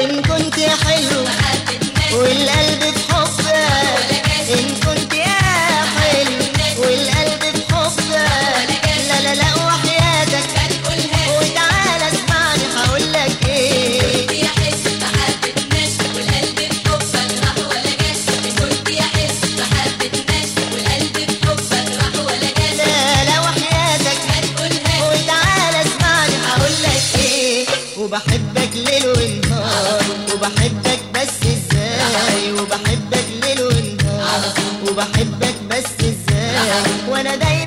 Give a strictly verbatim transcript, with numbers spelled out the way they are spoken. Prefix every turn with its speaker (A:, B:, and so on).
A: إن كنت يا حلو والقلب بحبك، إن كنت يا حلو والقلب بحبك، لا لا لا وحياتك وتعالى اسمعني هقولك إيه.
B: يا حس ما حبتناش والقلب بحبك راح ولا جاش، إن كنت يا حس ما حبتناش والقلب بحبك راح ولا جاش،
A: لا لا وحياتك وتعالى اسمعني هقولك إيه. وبحبك ليل ونهار وبحبك بس ازاي، وبحبك ليل ونهار وبحبك بس ازاي، وانا دايما